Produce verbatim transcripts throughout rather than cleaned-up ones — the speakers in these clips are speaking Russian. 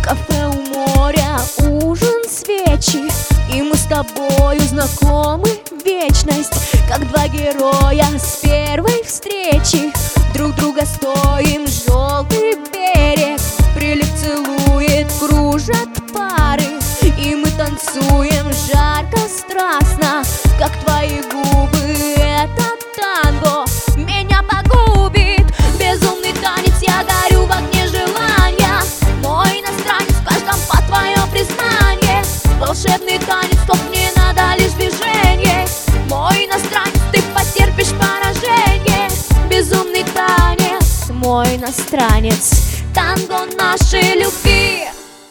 Кафе у моря, ужин, свечи, и мы с тобою знакомы в вечность, как два героя с первой встречи. Друг друга стоим, желтый берег, прилив целует, кружат пары, и мы танцуем жарко, страстно, как твои губы. Это танго меня погубит, безумный танец, я горю в огне желания. Мой иностранец, в каждом по твое признание. Волшебный танец, стоп, мне надо лишь движение. Мой иностранец, ты потерпишь поражение. Безумный танец, мой иностранец, танго нашей любви.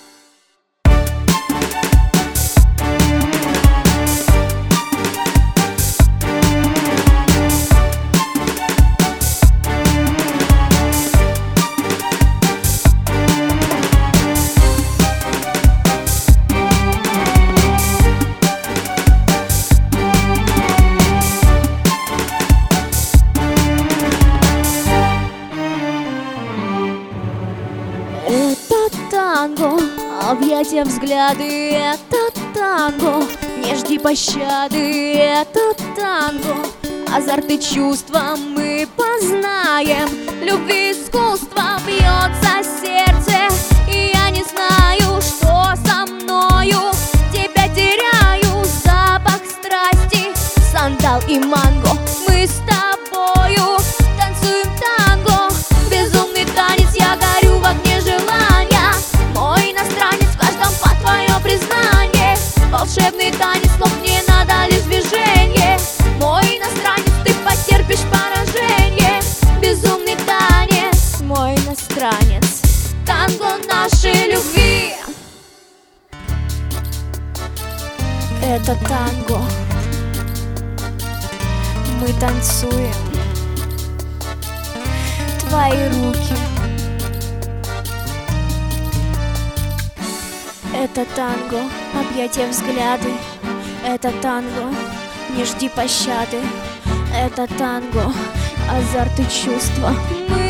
Танго, объятия, взгляды, это танго. Не жди пощады, это танго. Азарт и чувства мы познаем. Любви искусство, бьется сердце, и я не знаю, что со мною. Тебя теряю, запах страсти, сандал и манго. Мы с тобою танцуем танго. Безумный танец, я горю в огне желания. Мой иностранец, в каждом по твое признание. Волшебный танец, слов мне надо лишь движение. Мой иностранец, ты потерпишь поражение. Безумный танец, мой иностранец, танго нашей любви. Это танго, мы танцуем. Твои руки. Это танго, объятия, взгляды. Это танго, не жди пощады. Это танго, азарт и чувства. Мы